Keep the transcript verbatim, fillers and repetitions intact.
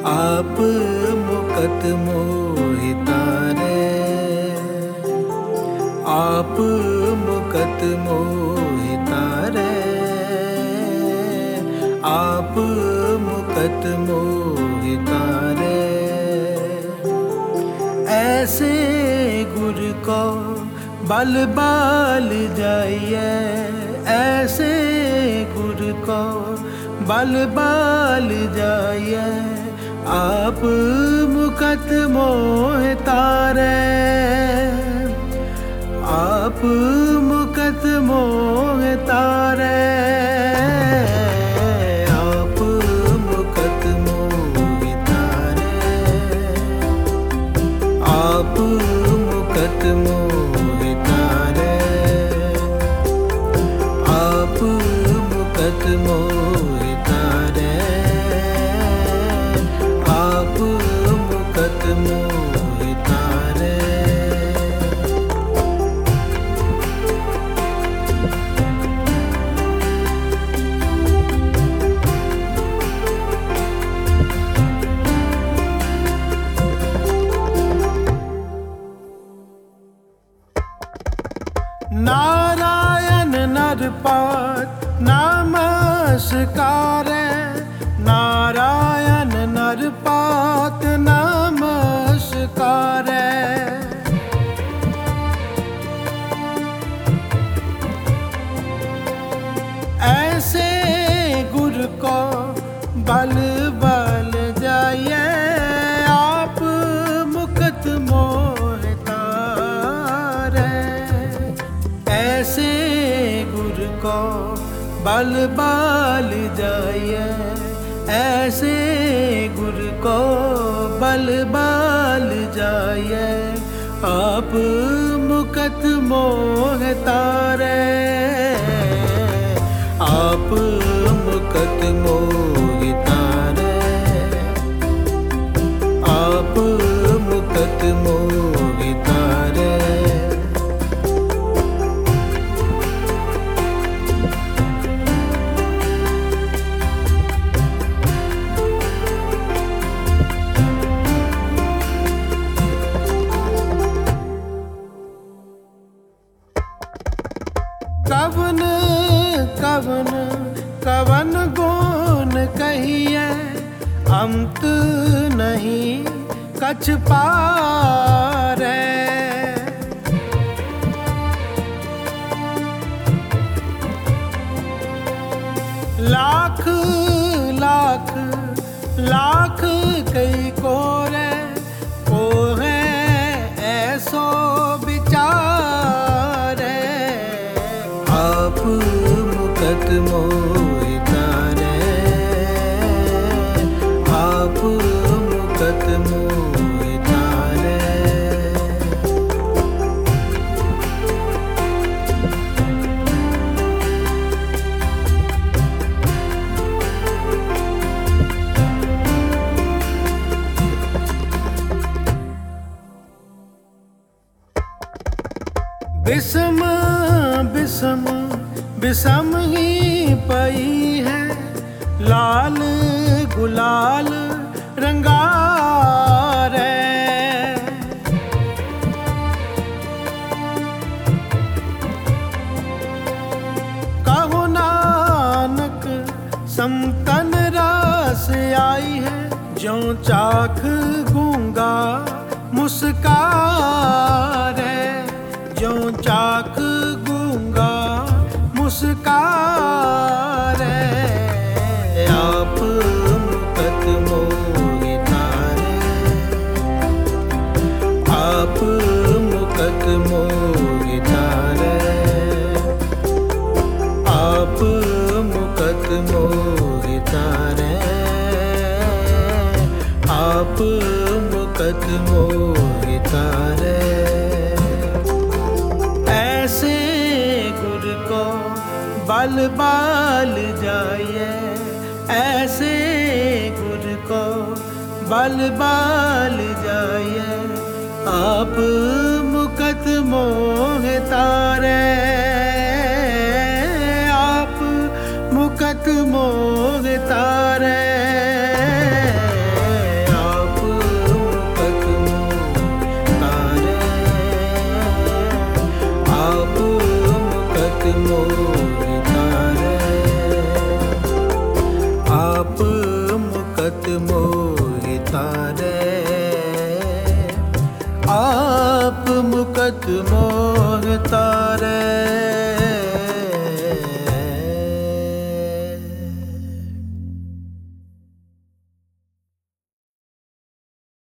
आप मुकत मोहितारे, आप मुकत मोहितारे, आप मुकत मोहितारे। ऐसे गुर को बल बाल जाइए, ऐसे गुर को बल बाल जाइए। आप मुकत मोहितारे, आप मुकत मोहितारे, आप मुकत मोहितारे, आप मुकत मोहितारे, आप मुकत मोहितारे, आप मुकत मोहितारे। नारायण नरपात नमस्कार, नारायण नरपात नमस्कार। ऐसे गुर को बल बल जाइए, आप मुकत मोहितारे। ऐसे गुर को बल बाल जाइए, ऐसे गुर को बल बाल जाइए। आप मुकत मोहितारे, आप मुकत मोहितारे, आप मुकत मोहितारे। कवन कवन कवन गुण कहिए, अंत नहीं कछ पारे। लाख लाख लाख कई कोरे को है ऐसो विचारे। आप मुकत मोहितारे, आप मुकत मोहितारे। बिसम बिसम बिसम ही पई है, लाल गुलाल रंगारे। कहो नानक समतन रस आई है, ज्यों चाख गूंगा मुस्कारे। ज्यों चाख गूंगा मुस्कारे। आप मुकत मोहितारे, आप मुकत मोहितारे, आप मुकत मोहितारे, आप मुकत मोहितारे। ऐसे गुर को बल बाल जाइए, ऐसे गुर को बल बाल जाइए। आप मुकत मोहितारे, आप मुकत मोहितारे, तारे। आप मुकत मोह तारे।